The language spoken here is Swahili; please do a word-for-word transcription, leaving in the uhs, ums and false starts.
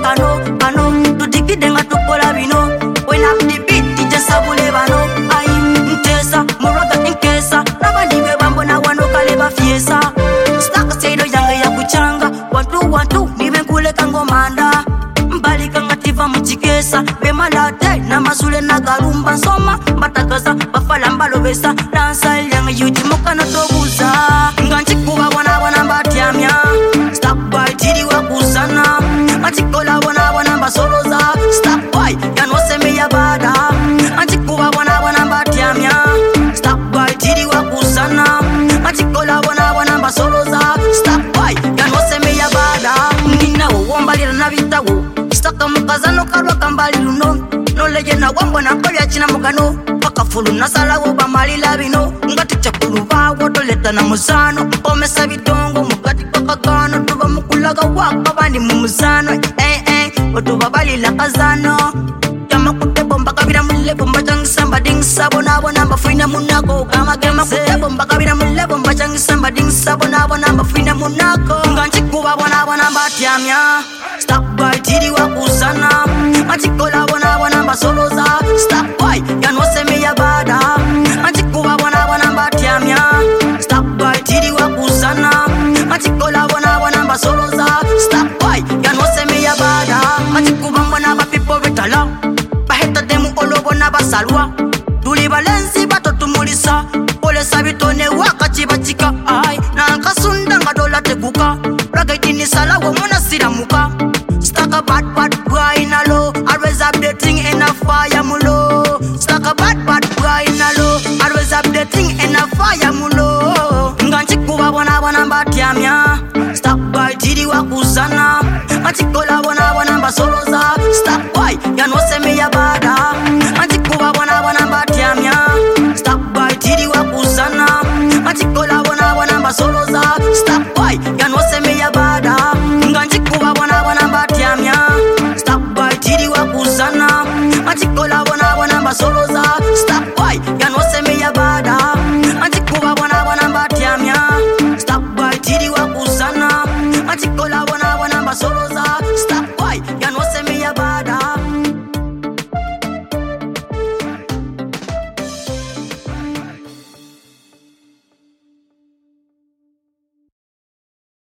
kano kano tudikide nga tukola bino. When up the beat dj sabule bano ai ntesa muraga inkesa nabandi be bambona wano kale bafiesa staka seido yange ya kuchanga watu watu nibe kuleka ngomanda mbali kanga tiva mchikesa be malate na masule na garumba soma batakaza bafala mbalobesa dansa yange yuji mukana tobuza nganchi kuba wana wana batyamya stop by tiri wakuzana achikola wana wana basoloza stop by yanose me ya bada achikuba wana wana batyamya stop by tiri wakuzana achikola wana wana basoloza stop by yanose me ya bada nina wombalira nabitawo staka mukazano kalwa kambali luno no lejena wambona kolya china mugano pakafulu nasalawo bamalila bino ngati chakulu bawo toleta na musano omesa bidongo mugati pakagano tuba mukulaga waka bandi mu musano eh eh otuba balila kazano kama kute bomba kabira mulle bomba jang samba ding sabona bona mafina munako kama kama kute bomba kabira mulle bomba jang samba ding sabona bona mafina munako nganchi kuba bona bona batyamya stop by tiri wakuzana achikola bona bona basoloza stop by yanose me ya bada achikuba bona bona batyamya stop by tiri wakuzana achikola bona bona basoloza stop by yanose me ya bada achikuba bona ba people betala baheta demu olobona basalwa tuli balenzi batotumulisa pole sabitone wakati bachika ai na kasunda ngadola teguka ragaitini salawo mona siramuka stuck a bad bad boy in a low always updating in a fire mulo stuck a bad bad boy in a low always updating in a fire mulo nganchi kuba bona bona batyamya stop by tiri wakuzana achikola bona bona basoloza